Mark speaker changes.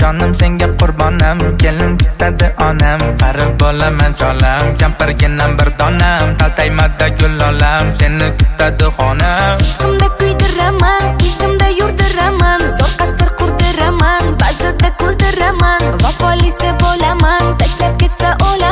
Speaker 1: jonim senga qurbonam, kelin tutadi onam. Qarib bo'laman cholam, kampirginam bir donam, taltaymada gul olam, seni kutadi xonam.
Speaker 2: Ishqimda kuydiraman, izimda yurdiraman, zo'r qasr qurdiraman, ba'zida kuldiraman, vafolisi bo'laman, tashlab ketsa o'laman.